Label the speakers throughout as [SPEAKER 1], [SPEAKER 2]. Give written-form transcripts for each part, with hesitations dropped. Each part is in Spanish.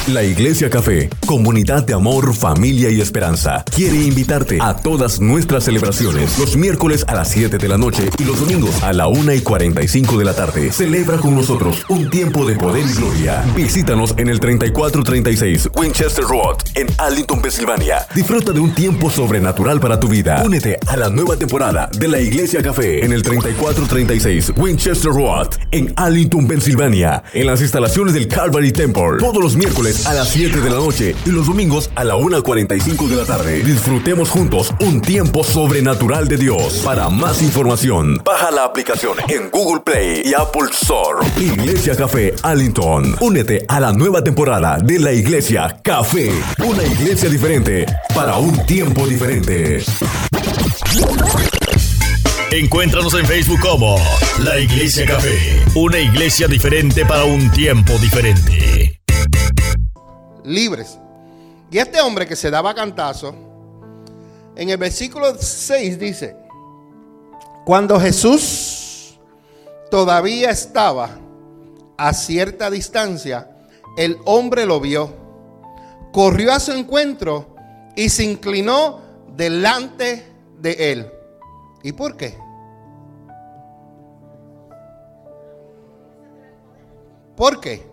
[SPEAKER 1] La Iglesia Café, comunidad de amor, familia y esperanza, quiere invitarte a todas nuestras celebraciones los miércoles a las 7 de la noche y los domingos a la 1:45 de la tarde. Celebra con nosotros un tiempo de poder y gloria. Visítanos en el 3436 Winchester Road en Arlington, Pensilvania. Disfruta de un tiempo sobrenatural para tu vida. Únete a la nueva temporada de La Iglesia Café en el 3436 Winchester Road en Arlington, Pensilvania, en las instalaciones del Calvary Temple, todos los miércoles a las 7 de la noche y los domingos a la 1:45 de la tarde. Disfrutemos juntos un tiempo sobrenatural de Dios. Para más información, baja la aplicación en Google Play y Apple Store. Iglesia Café Arlington. Únete a la nueva temporada de La Iglesia Café. Una iglesia diferente para un tiempo diferente.
[SPEAKER 2] Encuéntranos en Facebook como La Iglesia Café, una iglesia diferente para un tiempo diferente.
[SPEAKER 3] Libres. Y este hombre que se daba cantazo, en el versículo 6 dice: cuando Jesús todavía estaba a cierta distancia, el hombre lo vio, corrió a su encuentro y se inclinó delante de él. ¿Y por qué? ¿Por qué?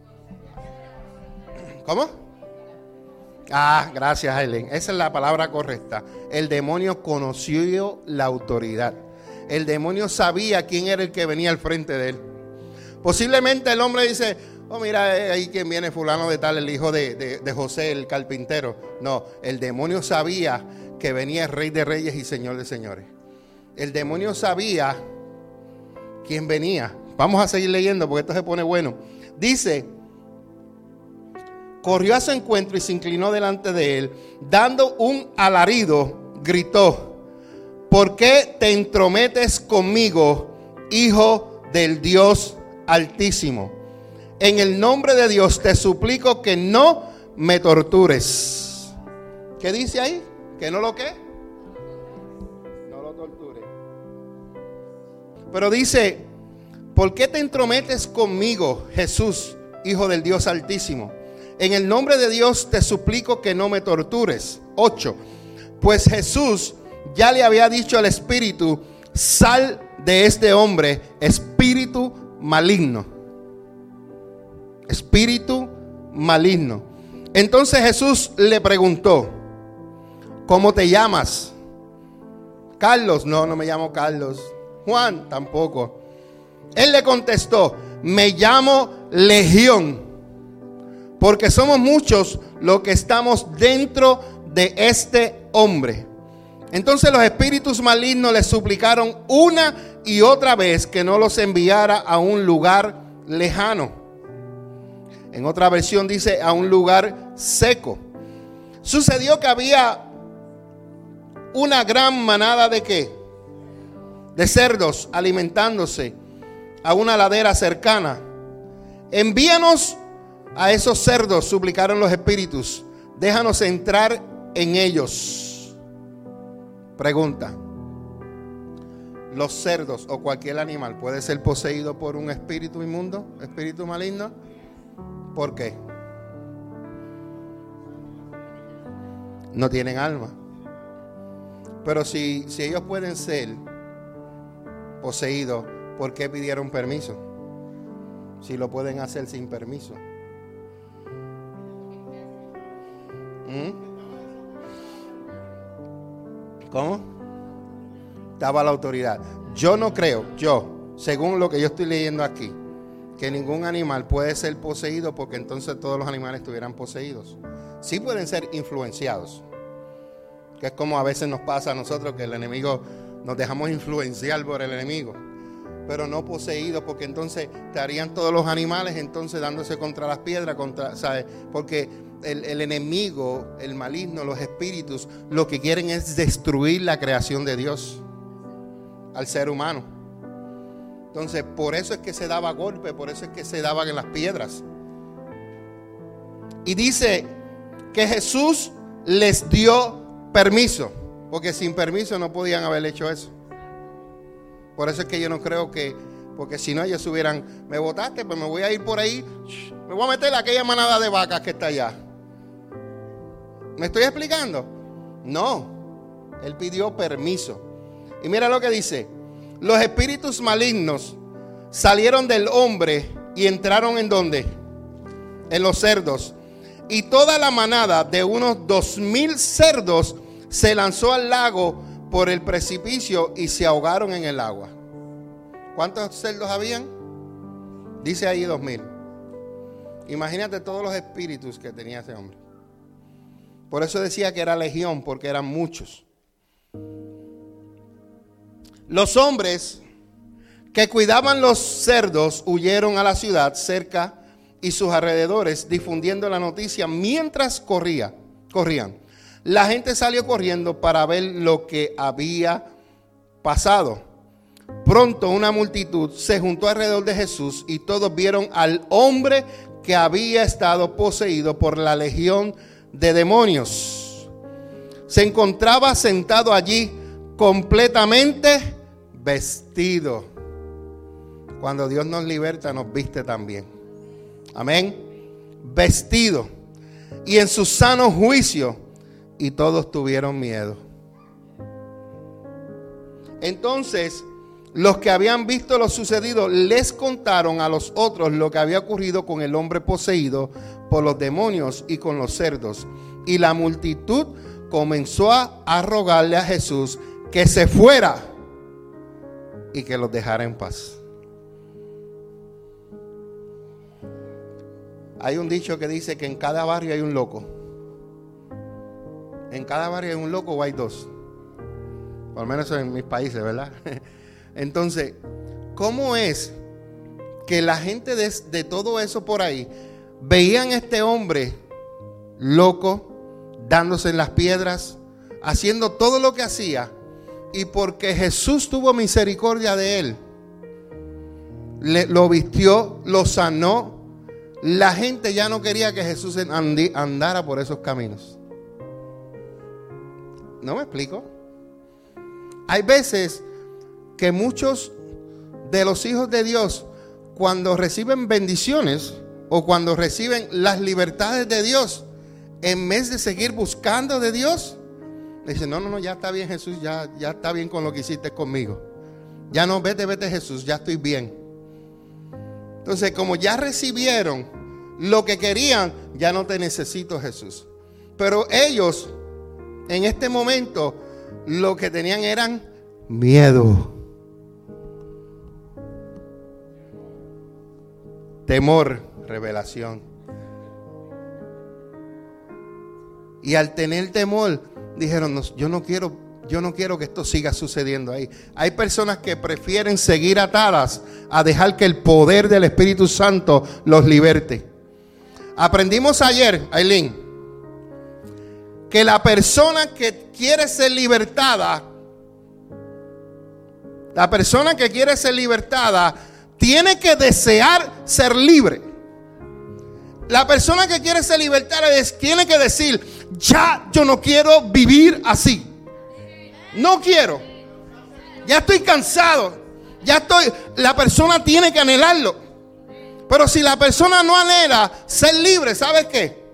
[SPEAKER 3] ¿Cómo? Gracias, Helen. Esa es la palabra correcta. El demonio conoció la autoridad. El demonio sabía quién era el que venía al frente de él. Posiblemente el hombre dice: oh, mira, ahí quien viene, fulano de tal, el hijo de José, el carpintero. No, el demonio sabía que venía el Rey de Reyes y Señor de Señores. El demonio sabía quién venía. Vamos a seguir leyendo porque esto se pone bueno. Dice: corrió a su encuentro y se inclinó delante de él, dando un alarido, gritó: ¿por qué te entrometes conmigo, hijo del Dios Altísimo? En el nombre de Dios te suplico que no me tortures. ¿Qué dice ahí? ¿Que no lo qué? No lo torture. Pero dice: ¿por qué te entrometes conmigo, Jesús, hijo del Dios Altísimo? En el nombre de Dios te suplico que no me tortures. 8. Pues Jesús ya le había dicho al espíritu: sal de este hombre, espíritu maligno. Espíritu maligno. Entonces Jesús le preguntó: ¿cómo te llamas? Carlos. No, no me llamo Carlos. Juan, tampoco. Él le contestó: me llamo Legión, porque somos muchos los que estamos dentro de este hombre. Entonces los espíritus malignos le suplicaron una y otra vez que no los enviara a un lugar lejano. En otra versión dice: a un lugar seco. Sucedió que había una gran manada de ¿qué? De cerdos alimentándose a una ladera cercana. Envíanos a esos cerdos, suplicaron los espíritus. Déjanos entrar en ellos. Pregunta: ¿los cerdos o cualquier animal puede ser poseído por un espíritu inmundo, espíritu maligno? ¿Por qué? No tienen alma. Pero si ellos pueden ser poseídos, ¿por qué pidieron permiso? Si lo pueden hacer sin permiso. ¿Cómo? Estaba la autoridad. Yo no creo, según lo que yo estoy leyendo aquí, que ningún animal puede ser poseído, porque entonces todos los animales estuvieran poseídos. Sí pueden ser influenciados, que es como a veces nos pasa a nosotros, que el enemigo, nos dejamos influenciar por el enemigo, pero no poseídos, porque entonces estarían todos los animales entonces dándose contra las piedras, ¿sabes? Porque el enemigo, el maligno, los espíritus, lo que quieren es destruir la creación de Dios al ser humano. Entonces, por eso es que se daba golpe, por eso es que se daban en las piedras. Y dice que Jesús les dio permiso, porque sin permiso no podían haber hecho eso. Por eso es que yo no creo que Porque si no, ellos hubieran, me botaste, pues me voy a ir por ahí, me voy a meter a aquella manada de vacas que está allá. ¿Me estoy explicando? No, él pidió permiso. Y mira lo que dice: los espíritus malignos salieron del hombre y entraron ¿en dónde? En los cerdos. Y toda la manada de unos 2,000 cerdos se lanzó al lago por el precipicio y se ahogaron en el agua. ¿Cuántos cerdos habían? Dice ahí 2,000. Imagínate todos los espíritus que tenía ese hombre. Por eso decía que era legión, porque eran muchos. Los hombres que cuidaban los cerdos huyeron a la ciudad cerca y sus alrededores, difundiendo la noticia mientras corrían. La gente salió corriendo para ver lo que había pasado. Pronto una multitud se juntó alrededor de Jesús y todos vieron al hombre que había estado poseído por la legión de demonios. Se encontraba sentado allí completamente vestido. Cuando Dios nos liberta, nos viste también. Amén. Vestido y en su sano juicio, y todos tuvieron miedo. Entonces, los que habían visto lo sucedido les contaron a los otros lo que había ocurrido con el hombre poseído por los demonios y con los cerdos. Y la multitud comenzó a rogarle a Jesús que se fuera y que los dejara en paz. Hay un dicho que dice que en cada barrio hay un loco. En cada barrio hay un loco o hay dos. Por lo menos en mis países, ¿verdad? Entonces, ¿cómo es que la gente de todo eso por ahí veían a este hombre loco, dándose en las piedras, haciendo todo lo que hacía, y porque Jesús tuvo misericordia de él, lo vistió, lo sanó, la gente ya no quería que Jesús andara por esos caminos? ¿No me explico? Hay veces que muchos de los hijos de Dios, cuando reciben bendiciones o cuando reciben las libertades de Dios, en vez de seguir buscando de Dios, dicen: no, ya está bien, Jesús, ya está bien con lo que hiciste conmigo. Ya no, vete Jesús, ya estoy bien. Entonces, como ya recibieron lo que querían, ya no te necesito, Jesús. Pero ellos, en este momento, lo que tenían eran miedo, temor, revelación. Y al tener temor, dijeron: no, yo no quiero que esto siga sucediendo ahí. Hay personas que prefieren seguir atadas a dejar que el poder del Espíritu Santo los liberte. Aprendimos ayer, Aileen, que la persona que quiere ser libertada, tiene que desear ser libre. La persona que quiere ser libertada tiene que decir: ya yo no quiero vivir así. No quiero. Ya estoy cansado. La persona tiene que anhelarlo. Pero si la persona no anhela ser libre, ¿sabes qué?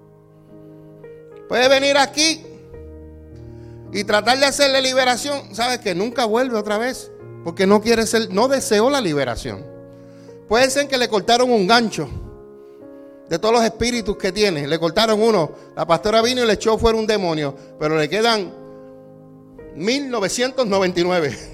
[SPEAKER 3] Puede venir aquí y tratar de hacerle liberación. ¿Sabes qué? Nunca vuelve otra vez. Porque no deseó la liberación. Puede ser que le cortaron un gancho de todos los espíritus que tiene. Le cortaron uno. La pastora vino y le echó fuera un demonio. Pero le quedan 1999.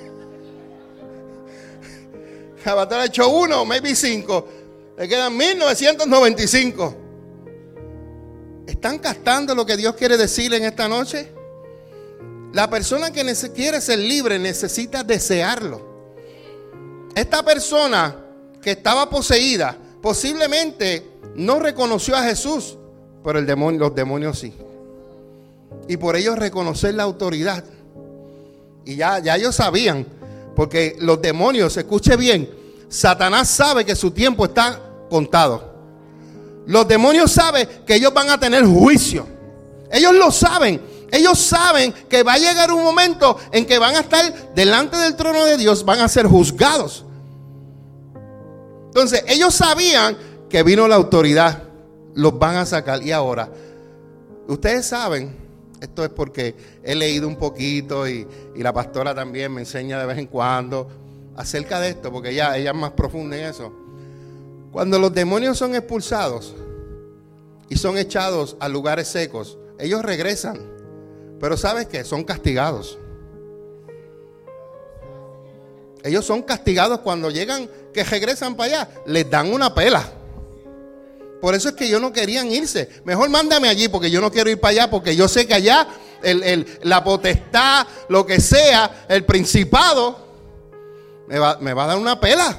[SPEAKER 3] La pastora le echó uno, maybe 5. Le quedan 1995. ¿Están captando lo que Dios quiere decir en esta noche? La persona que quiere ser libre necesita desearlo. Esta persona que estaba poseída posiblemente no reconoció a Jesús, pero los demonios sí. Y por ellos reconocer la autoridad. Y ya ellos sabían, porque los demonios, escuche bien, Satanás sabe que su tiempo está contado. Los demonios saben que ellos van a tener juicio. Ellos lo saben. Ellos saben que va a llegar un momento en que van a estar delante del trono de Dios, van a ser juzgados. Entonces, ellos sabían que vino la autoridad. Los van a sacar. Y ahora, ustedes saben, esto es porque he leído un poquito y la pastora también me enseña de vez en cuando acerca de esto, porque ella es más profunda en eso. Cuando los demonios son expulsados y son echados a lugares secos, ellos regresan. Pero ¿sabes qué? Son castigados. Ellos son castigados cuando llegan, que regresan para allá, les dan una pela. Por eso es que ellos no querían irse. Mejor mándame allí porque yo no quiero ir para allá, porque yo sé que allá la potestad, lo que sea, el principado, me va a dar una pela.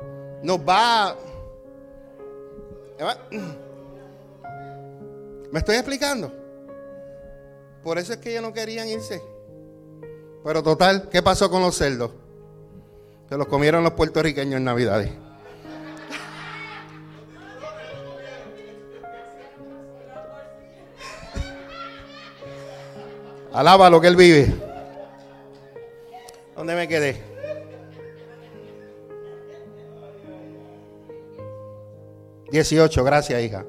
[SPEAKER 3] ¿Me estoy explicando? Por eso es que ellos no querían irse. Pero total, ¿qué pasó con los cerdos? Se los comieron los puertorriqueños en Navidades. Alaba lo que Él vive. ¿Dónde me quedé? $18, gracias, hija.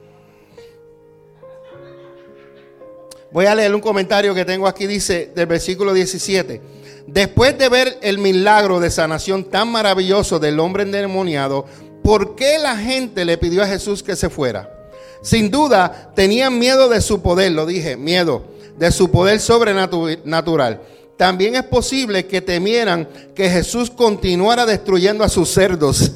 [SPEAKER 3] Voy a leer un comentario que tengo aquí, dice, del versículo 17. Después de ver el milagro de sanación tan maravilloso del hombre endemoniado, ¿por qué la gente le pidió a Jesús que se fuera? Sin duda, tenían miedo de su poder, lo dije, miedo de su poder sobrenatural. También es posible que temieran que Jesús continuara destruyendo a sus cerdos,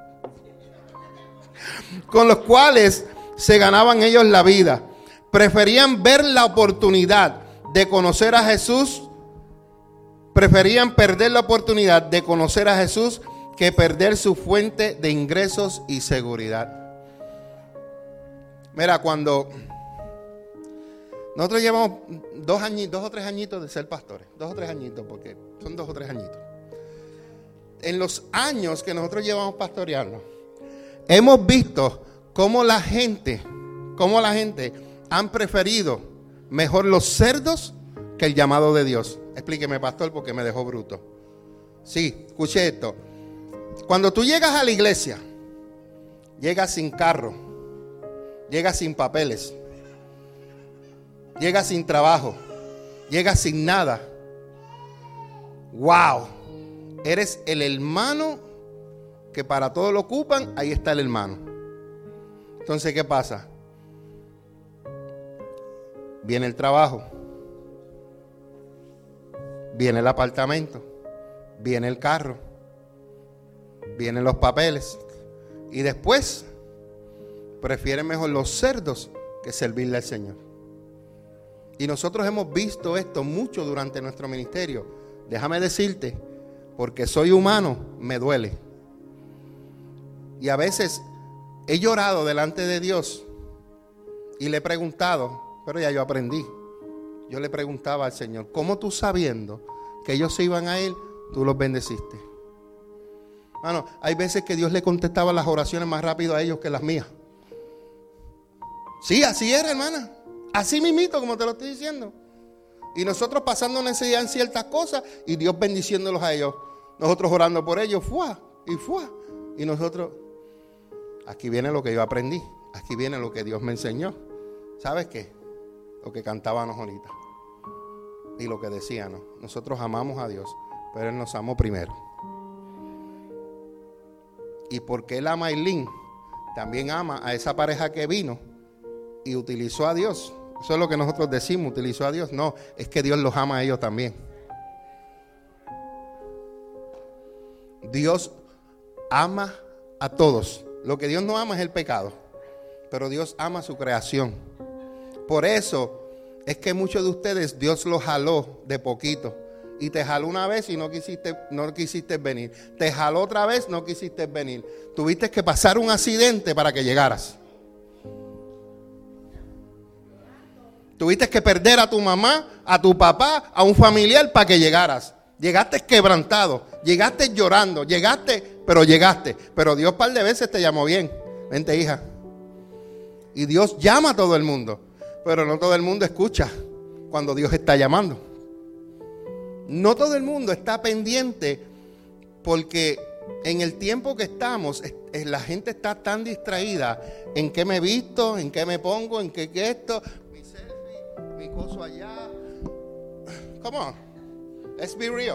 [SPEAKER 3] con los cuales se ganaban ellos la vida. Preferían ver la oportunidad de conocer a Jesús, preferían perder la oportunidad de conocer a Jesús que perder su fuente de ingresos y seguridad. Mira, cuando nosotros llevamos 2 o 3 añitos de ser pastores, 2 o 3 añitos, porque son 2 o 3 añitos. En los años que nosotros llevamos pastoreando, hemos visto cómo la gente han preferido mejor los cerdos que el llamado de Dios. Explíqueme, pastor, porque me dejó bruto. Sí, escuche esto. Cuando tú llegas a la iglesia, llegas sin carro, llegas sin papeles, llegas sin trabajo, llegas sin nada. ¡Wow! Eres el hermano que para todo lo ocupan, ahí está el hermano. Entonces, ¿qué pasa? Viene el trabajo, viene el apartamento, viene el carro, vienen los papeles y después prefieren mejor los cerdos que servirle al Señor. Y nosotros hemos visto esto mucho durante nuestro ministerio. Déjame decirte, porque soy humano, me duele. Y a veces he llorado delante de Dios y le he preguntado, pero ya yo aprendí. Yo le preguntaba al Señor, ¿cómo tú sabiendo que ellos se iban a ir, tú los bendeciste? Bueno, hay veces que Dios le contestaba las oraciones más rápido a ellos que las mías. Sí, así era, hermana. Así mismito, como te lo estoy diciendo. Y nosotros pasando necesidad en ciertas cosas y Dios bendiciéndolos a ellos. Nosotros orando por ellos, ¡fua! Y ¡fua! Y nosotros, aquí viene lo que yo aprendí. Aquí viene lo que Dios me enseñó. ¿Sabes qué? Lo que cantábamos ahorita. Y lo que decíamos. Nosotros amamos a Dios, pero Él nos amó primero. Y porque Él ama a Eileen, también ama a esa pareja que vino y utilizó a Dios. Eso es lo que nosotros decimos, utilizó a Dios. No, es que Dios los ama a ellos también. Dios ama a todos. Lo que Dios no ama es el pecado, pero Dios ama su creación. Por eso es que muchos de ustedes Dios los jaló de poquito. Y te jaló una vez y no quisiste venir. Te jaló otra vez, no quisiste venir. Tuviste que pasar un accidente para que llegaras. Tuviste que perder a tu mamá, a tu papá, a un familiar para que llegaras. Llegaste quebrantado, llegaste llorando, pero llegaste. Pero Dios un par de veces te llamó bien. Vente, hija. Y Dios llama a todo el mundo, pero no todo el mundo escucha cuando Dios está llamando. No todo el mundo está pendiente porque en el tiempo que estamos, la gente está tan distraída en qué me visto, en qué me pongo, en qué esto, mi selfie, mi coso allá. Come on, let's be real.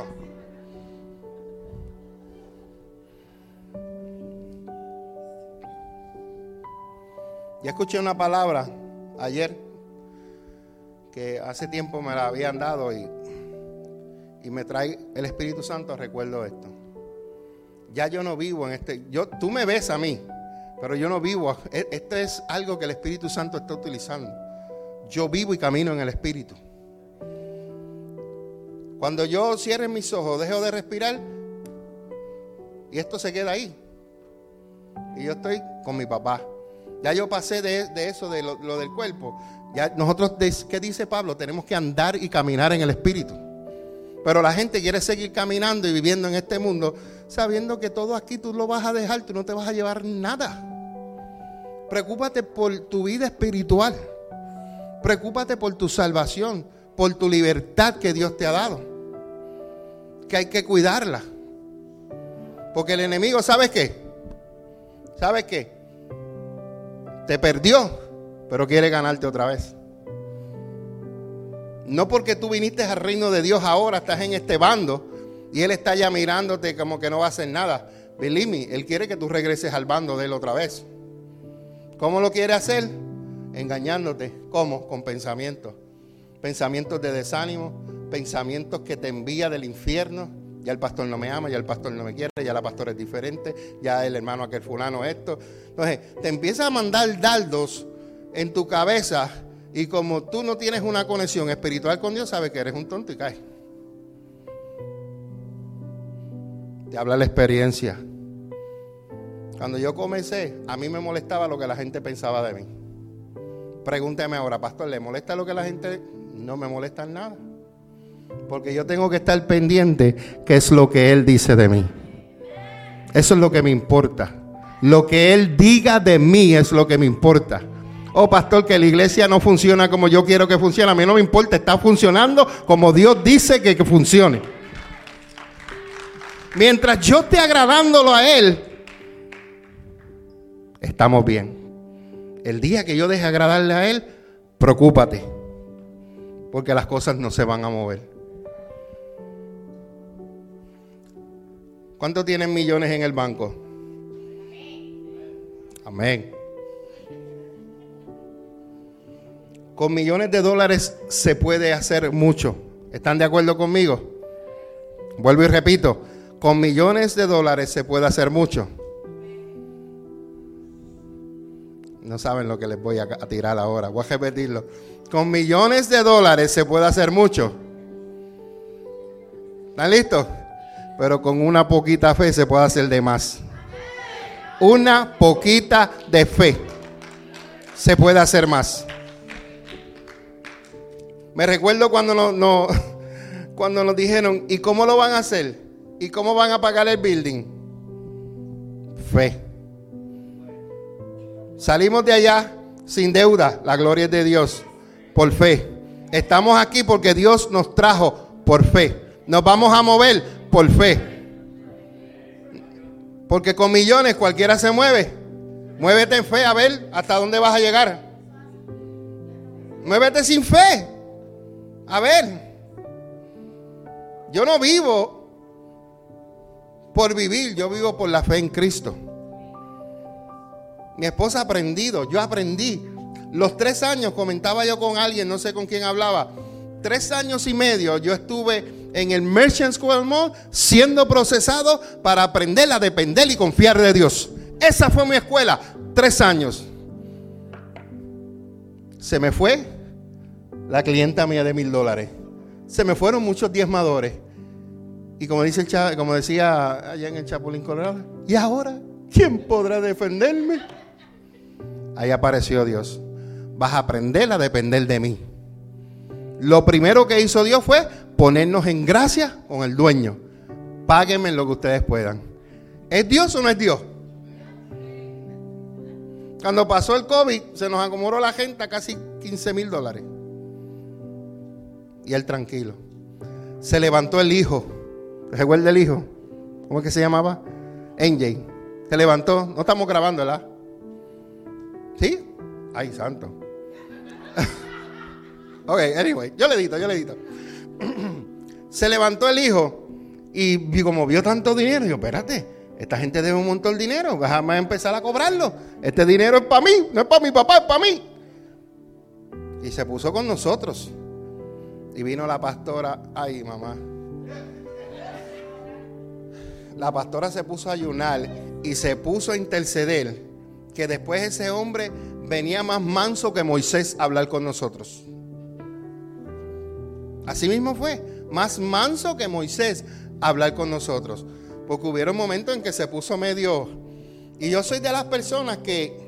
[SPEAKER 3] Ya escuché una palabra ayer que hace tiempo me la habían dado y me trae el Espíritu Santo, recuerdo esto. Ya yo no vivo en tú me ves a mí, pero yo no vivo. Esto es algo que el Espíritu Santo está utilizando. Yo vivo y camino en el Espíritu. Cuando yo cierre mis ojos, dejo de respirar y esto se queda ahí. Y yo estoy con mi papá. Ya yo pasé de eso, de lo del cuerpo. Ya nosotros, ¿qué dice Pablo? Tenemos que andar y caminar en el Espíritu. Pero la gente quiere seguir caminando y viviendo en este mundo sabiendo que todo aquí tú lo vas a dejar, tú no te vas a llevar nada. Preocúpate por tu vida espiritual. Preocúpate por tu salvación, por tu libertad que Dios te ha dado. Que hay que cuidarla. Porque el enemigo, ¿sabes qué? ¿Sabes qué? Te perdió, pero quiere ganarte otra vez. No porque tú viniste al reino de Dios ahora, estás en este bando y Él está ya mirándote como que no va a hacer nada. Believe me, Él quiere que tú regreses al bando de Él otra vez. ¿Cómo lo quiere hacer? Engañándote. ¿Cómo? Con pensamientos. Pensamientos de desánimo, pensamientos que te envía del infierno. Ya el pastor no me ama, ya el pastor no me quiere, ya la pastora es diferente, ya el hermano aquel fulano esto. Entonces, te empieza a mandar dardos en tu cabeza y como tú no tienes una conexión espiritual con Dios, sabes que eres un tonto y caes. Te habla la experiencia. Cuando yo comencé, a mí me molestaba lo que la gente pensaba de mí. Pregúnteme ahora, pastor, ¿le molesta lo que la gente? No me molesta nada. Porque yo tengo que estar pendiente qué es lo que Él dice de mí. Eso es lo que me importa. Lo que Él diga de mí es lo que me importa. Oh, pastor, que la iglesia no funciona como yo quiero que funcione. A mí no me importa, está funcionando como Dios dice que funcione. Mientras yo esté agradándolo a Él, estamos bien. El día que yo deje agradarle a Él, preocúpate. Porque las cosas no se van a mover. ¿Cuántos tienen millones en el banco? Amén. Con millones de dólares se puede hacer mucho. ¿Están de acuerdo conmigo? Vuelvo y repito. Con millones de dólares se puede hacer mucho. No saben lo que les voy a tirar ahora. Voy a repetirlo. Con millones de dólares se puede hacer mucho. ¿Están listos? Pero con una poquita fe se puede hacer de más. Una poquita de fe se puede hacer más. Me recuerdo cuando cuando nos dijeron, ¿y cómo lo van a hacer? ¿Y cómo van a pagar el building? Fe. Salimos de allá sin deuda, la gloria es de Dios, por fe. Estamos aquí porque Dios nos trajo por fe. Nos vamos a mover por fe. Porque con millones cualquiera se mueve. Muévete en fe a ver hasta dónde vas a llegar. Muévete sin fe. A ver. Yo no vivo por vivir, yo vivo por la fe en Cristo. Mi esposa ha aprendido, yo aprendí. Los 3 años, comentaba yo con alguien, no sé con quién hablaba. 3 años y medio yo estuve en el Merchant Square Mall siendo procesado para aprender a depender y confiar de Dios. Esa fue mi escuela, 3 años. Se me fue la clienta mía de $1,000. Se me fueron muchos diezmadores. Y como decía allá en el Chapulín Colorado, ¿y ahora quién podrá defenderme? Ahí apareció Dios. Vas a aprender a depender de mí. Lo primero que hizo Dios fue ponernos en gracia con el dueño. Páguenme lo que ustedes puedan. ¿Es Dios o no es Dios? Cuando pasó el COVID, se nos acomodó la gente a casi $15,000. Y él tranquilo. Se levantó el hijo. ¿Recuerda el hijo? ¿Cómo es que se llamaba? NJ, se levantó. No estamos grabando, ¿verdad? ¿Sí? Ay, santo. Ok, anyway, yo le edito. Se levantó el hijo y como vio tanto dinero, dijo, espérate, esta gente debe un montón de dinero, déjame empezar a cobrarlo. Este dinero es para mí, no es para mi papá, es para mí. Y se puso con nosotros. Y vino la pastora, ay mamá. La pastora se puso a ayunar y se puso a interceder, que después ese hombre venía más manso que Moisés a hablar con nosotros. Así mismo fue, más manso que Moisés a hablar con nosotros. Porque hubieron momentos en que se puso medio... Y yo soy de las personas que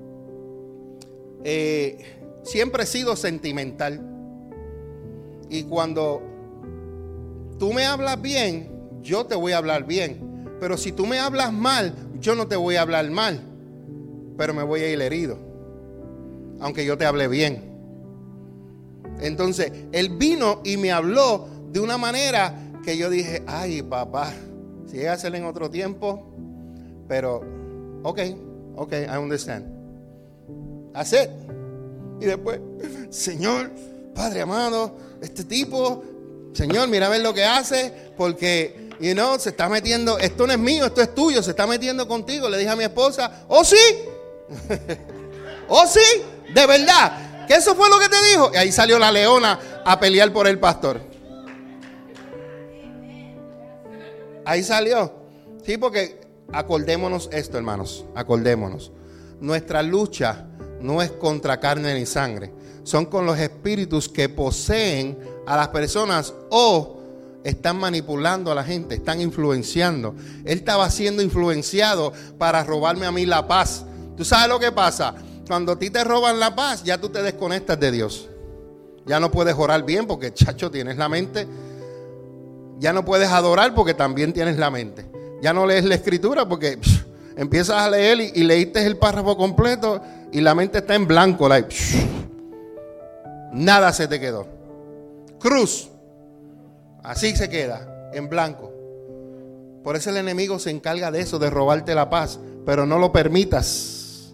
[SPEAKER 3] siempre he sido sentimental. Y cuando tú me hablas bien, yo te voy a hablar bien. Pero si tú me hablas mal, yo no te voy a hablar mal. Pero me voy a ir herido, aunque yo te hable bien. Entonces, él vino y me habló de una manera que yo dije, ay papá, si llega a ser en otro tiempo, pero, ok, I understand. That's it. Y después, Señor, Padre amado, este tipo, Señor, mira a ver lo que hace, porque, se está metiendo, esto no es mío, esto es tuyo, se está metiendo contigo. Le dije a mi esposa, oh sí, oh sí, de verdad, que eso fue lo que te dijo. Y ahí salió la leona a pelear por el pastor. Ahí salió. Sí, porque acordémonos esto, hermanos, acordémonos. Nuestra lucha no es contra carne ni sangre, son con los espíritus que poseen a las personas o están manipulando a la gente, están influenciando. Él estaba siendo influenciado para robarme a mí la paz. ¿Tú sabes lo que pasa? Cuando a ti te roban la paz, ya tú te desconectas de Dios. Ya no puedes orar bien porque, chacho, tienes la mente. Ya no puedes adorar porque también tienes la mente. Ya no lees la escritura porque empiezas a leer y leíste el párrafo completo y la mente está en blanco. Nada se te quedó. Cruz. Así se queda, en blanco. Por eso el enemigo se encarga de eso, de robarte la paz. Pero no lo permitas.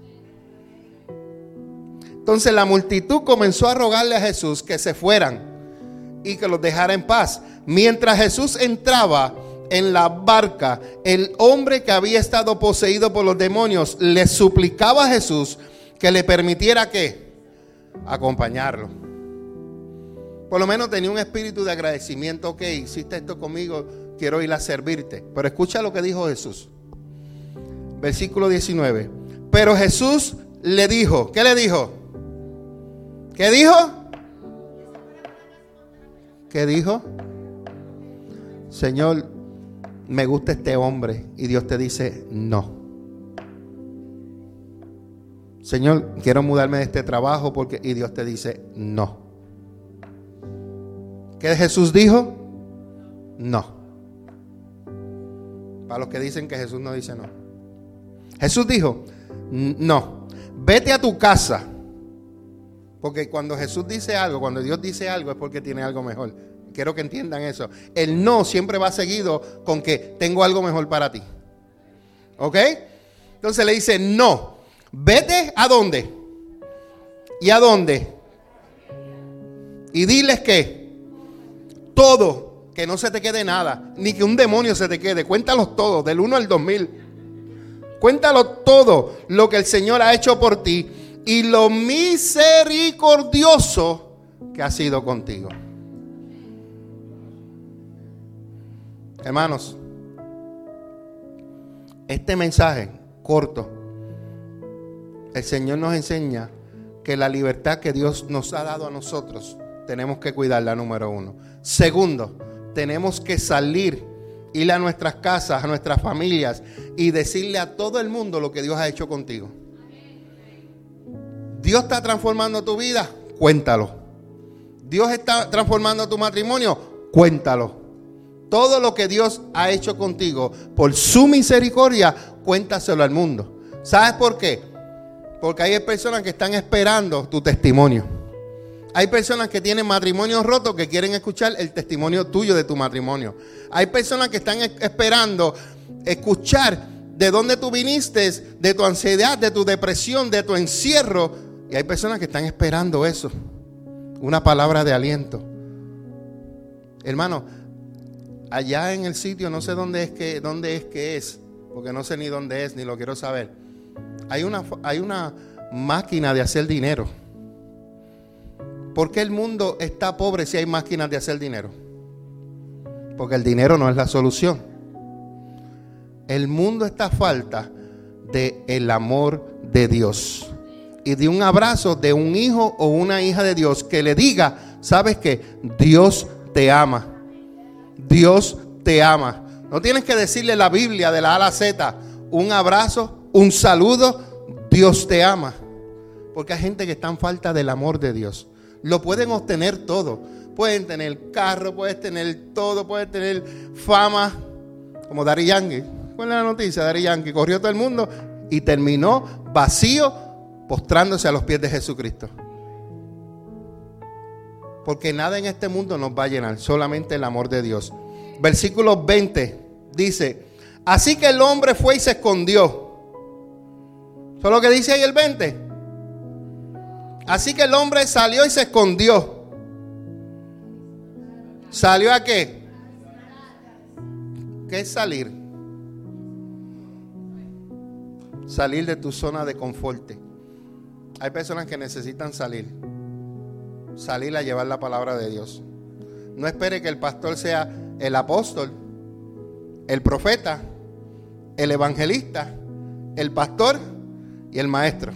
[SPEAKER 3] Entonces la multitud comenzó a rogarle a Jesús que se fueran y que los dejara en paz. Mientras Jesús entraba en la barca, el hombre que había estado poseído por los demonios le suplicaba a Jesús que le permitiera ¿qué? Acompañarlo. Por lo menos tenía un espíritu de agradecimiento. Ok, hiciste esto conmigo, quiero ir a servirte. Pero escucha lo que dijo Jesús. Versículo 19. Pero Jesús le dijo, ¿qué le dijo? ¿Qué dijo? ¿Qué dijo? Señor, me gusta este hombre. Y Dios te dice, no. Señor, quiero mudarme de este trabajo porque... Y Dios te dice, no. ¿Qué Jesús dijo? No. Para los que dicen que Jesús no dice no. Jesús dijo, no, vete a tu casa. Porque cuando Jesús dice algo, cuando Dios dice algo es porque tiene algo mejor. Quiero que entiendan eso. El no siempre va seguido con que tengo algo mejor para ti. ¿Ok? Entonces le dice, no, vete ¿a dónde? ¿Y a dónde? Y diles que todo, que no se te quede nada, ni que un demonio se te quede. Cuéntalos todos, del 1 al 2000. Cuéntalo todo lo que el Señor ha hecho por ti y lo misericordioso que ha sido contigo. Hermanos, este mensaje corto, el Señor nos enseña que la libertad que Dios nos ha dado a nosotros tenemos que cuidarla, número uno. Segundo, tenemos que salir, ir a nuestras casas, a nuestras familias y decirle a todo el mundo lo que Dios ha hecho contigo. Dios está transformando tu vida, cuéntalo. Dios está transformando tu matrimonio, cuéntalo. Todo lo que Dios ha hecho contigo por su misericordia, cuéntaselo al mundo. ¿Sabes por qué? Porque hay personas que están esperando tu testimonio. Hay personas que tienen matrimonios rotos que quieren escuchar el testimonio tuyo de tu matrimonio. Hay personas que están esperando escuchar de dónde tú viniste, de tu ansiedad, de tu depresión, de tu encierro. Y hay personas que están esperando eso, una palabra de aliento. Hermano, allá en el sitio, no sé dónde es que es, porque no sé ni dónde es, ni lo quiero saber. Hay una máquina de hacer dinero. ¿Por qué el mundo está pobre si hay máquinas de hacer dinero? Porque el dinero no es la solución. El mundo está a falta del amor de Dios y de un abrazo de un hijo o una hija de Dios que le diga, ¿sabes qué? Dios te ama. Dios te ama. No tienes que decirle la Biblia de la A a la Z. Un abrazo, un saludo, Dios te ama. Porque hay gente que está en falta del amor de Dios. Lo pueden obtener todo. Pueden tener carro, pueden tener todo, pueden tener fama. Como Daddy Yankee. ¿Cuál es la noticia? Daddy Yankee corrió todo el mundo y terminó vacío, postrándose a los pies de Jesucristo. Porque nada en este mundo nos va a llenar, solamente el amor de Dios. Versículo 20 dice: así que el hombre fue y se escondió. ¿Eso es lo que dice ahí el 20? Así que el hombre salió y se escondió. ¿Salió a qué? ¿Qué es salir? Salir de tu zona de confort. Hay personas que necesitan salir a llevar la palabra de Dios. No espere que el pastor sea el apóstol, el profeta, el evangelista, el pastor y el maestro.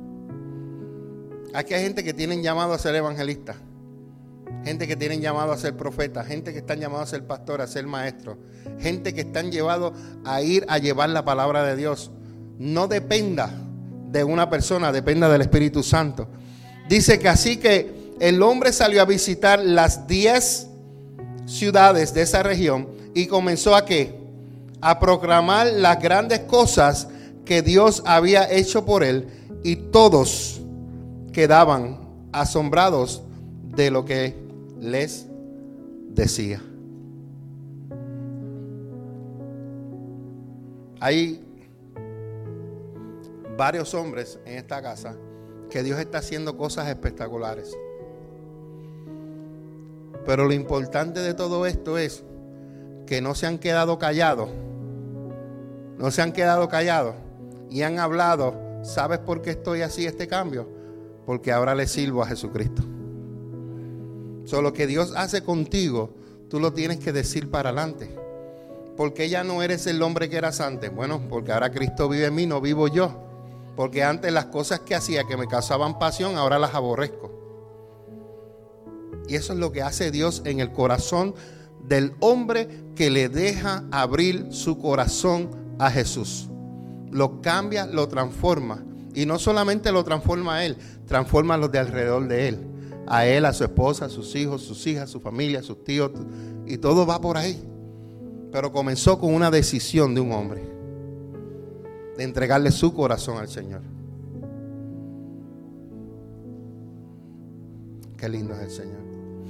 [SPEAKER 3] Aquí hay gente que tienen llamado a ser evangelista, gente que tienen llamado a ser profeta, gente que están llamados a ser pastor, a ser maestro, gente que están llevados a ir a llevar la palabra de Dios. No dependa de una persona, dependa del Espíritu Santo. Dice que así que el hombre salió a visitar las 10 ciudades de esa región y comenzó a ¿qué? A proclamar las grandes cosas que Dios había hecho por él, y todos quedaban asombrados de lo que les decía. Hay varios hombres en esta casa que Dios está haciendo cosas espectaculares. Pero lo importante de todo esto es que no se han quedado callados. No se han quedado callados y han hablado. ¿Sabes por qué estoy así, este cambio? Porque ahora le sirvo a Jesucristo. Lo que Dios hace contigo, tú lo tienes que decir para adelante. ¿Por qué ya no eres el hombre que eras antes? Bueno, porque ahora Cristo vive en mí, no vivo yo. Porque antes las cosas que hacía que me causaban pasión, ahora las aborrezco. Y eso es lo que hace Dios en el corazón del hombre que le deja abrir su corazón a Jesús. Lo cambia, lo transforma. Y no solamente lo transforma a él, transforma a los de alrededor de él. A él, a su esposa, a sus hijos, sus hijas, su familia, sus tíos. Y todo va por ahí. Pero comenzó con una decisión de un hombre, de entregarle su corazón al Señor. Qué lindo es el Señor.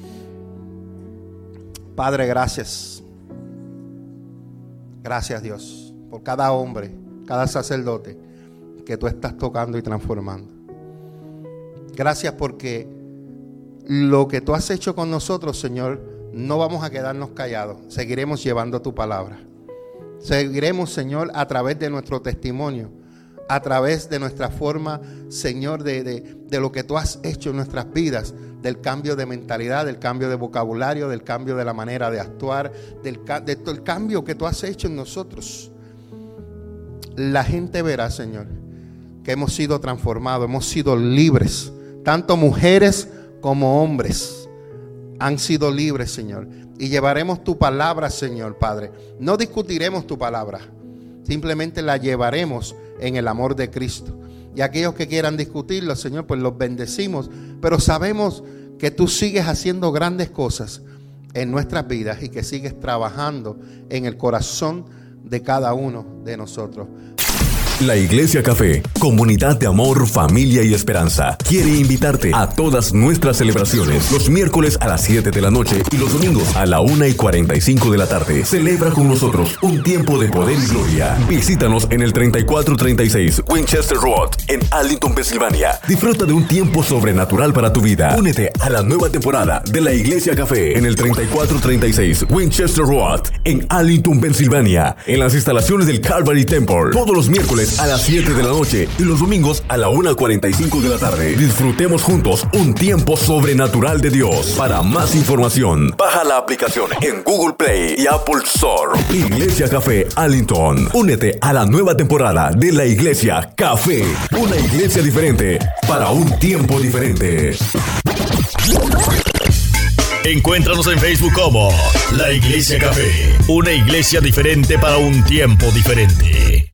[SPEAKER 3] Padre, gracias. Gracias, Dios, por cada hombre, cada sacerdote que tú estás tocando y transformando. Gracias porque lo que tú has hecho con nosotros, Señor, no vamos a quedarnos callados. Seguiremos llevando tu palabra. Seguiremos, Señor, a través de nuestro testimonio, a través de nuestra forma, Señor, de lo que tú has hecho en nuestras vidas, del cambio de mentalidad, del cambio de vocabulario, del cambio de la manera de actuar, de todo el cambio que tú has hecho en nosotros. La gente verá, Señor, que hemos sido transformados, hemos sido libres, tanto mujeres como hombres han sido libres, Señor. Y llevaremos tu palabra, Señor, Padre. No discutiremos tu palabra, simplemente la llevaremos en el amor de Cristo. Y aquellos que quieran discutirlo, Señor, pues los bendecimos. Pero sabemos que tú sigues haciendo grandes cosas en nuestras vidas y que sigues trabajando en el corazón de cada uno de nosotros.
[SPEAKER 1] La Iglesia Café, comunidad de amor, familia y esperanza, quiere invitarte a todas nuestras celebraciones los miércoles a las 7 de la noche y los domingos a la 1:45 de la tarde. Celebra con nosotros un tiempo de poder y gloria. Visítanos en el 3436 Winchester Road en Arlington, Pensilvania. Disfruta de un tiempo sobrenatural para tu vida. Únete a la nueva temporada de La Iglesia Café en el 3436 Winchester Road en Arlington, Pensilvania, en las instalaciones del Calvary Temple, todos los miércoles a las 7 de la noche y los domingos a la 1:45 de la tarde. Disfrutemos juntos un tiempo sobrenatural de Dios. Para más información, baja la aplicación en Google Play y Apple Store. Iglesia Café Arlington. Únete a la nueva temporada de La Iglesia Café. Una iglesia diferente para un tiempo diferente.
[SPEAKER 2] Encuéntranos en Facebook como La Iglesia Café, una iglesia diferente para un tiempo diferente.